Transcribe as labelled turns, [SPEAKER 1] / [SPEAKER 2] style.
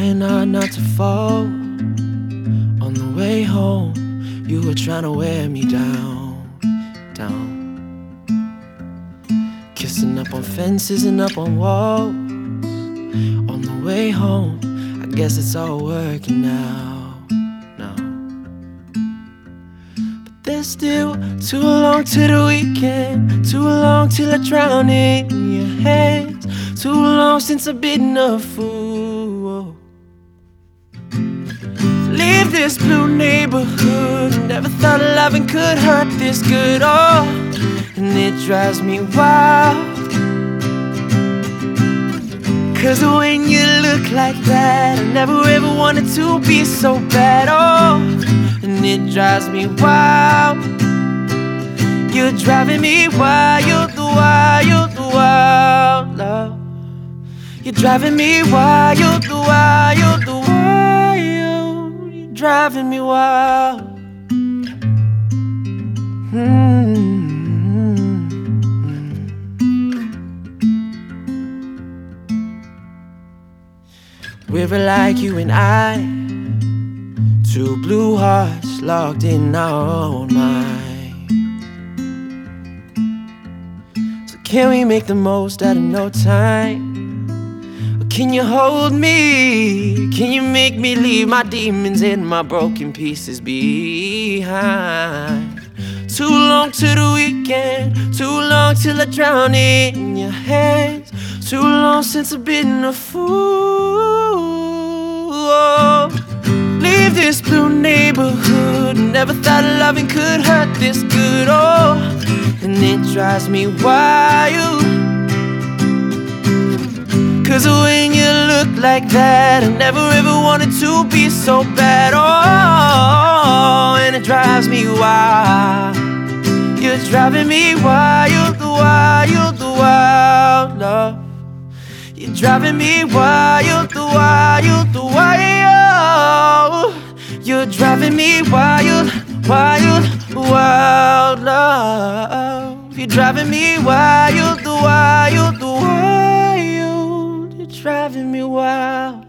[SPEAKER 1] Trying hard not to fall. On the way home, you were trying to wear me down, down. Kissing up on fences and up on walls. On the way home, I guess it's all working now, now. But there's still too long to the weekend, too long till I drown in your hands, too long since I've been a fool. Leave this blue neighborhood, never thought loving could hurt this good, oh, and it drives me wild. Cause when you look like that, I never ever wanted to be so bad, oh, and it drives me wild. You're driving me wild, wild, wild, love. You're driving me wild, wild, wild. You're driving me wild. We're like you and I, two blue hearts locked in our own mind. So can we make the most out of no time? Or can you hold me? Can you make me leave my demons and my broken pieces behind? Too long to the weekend, too long till I drown in your hands, too long since I've been a fool. Leave this blue neighborhood, never thought loving could hurt this good, oh, and it drives me wild. Cause when you look like that, I never ever wanted to be so bad, oh, and it drives me wild. You're driving me wild, wild, wild, love. You're driving me wild, wild, wild. You're driving me wild, wild, wild, love. You're driving me wild, wild, wild. You're driving me wild.